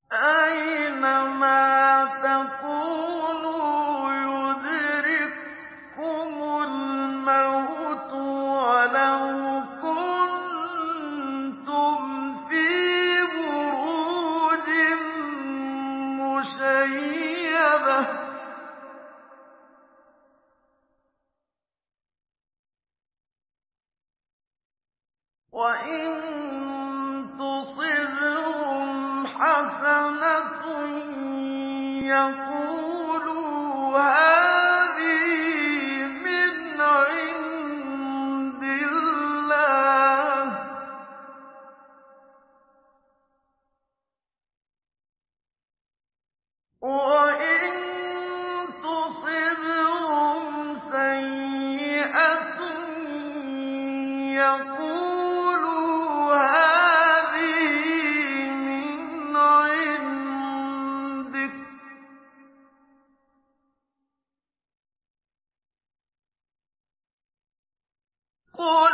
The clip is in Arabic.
أَيْنَمَا تَكُونُوا يُدْرِككُّمُ الْمَوْتُ وَلَوْ كُنتُمْ فِي بُرُوجٍ مُّشَيَّدَةٍ ۗ وَإِن تُصِبْهُمْ حَسَنَةٌ يَقُولُوا هَٰذِهِ مِنْ عِندِ اللَّهِ ۖ وَإِن تُصِبْهُمْ سَيِّئَةٌ يَقُولُوا هَٰذِهِ مِنْ عِندِكَ ۚ قُلْ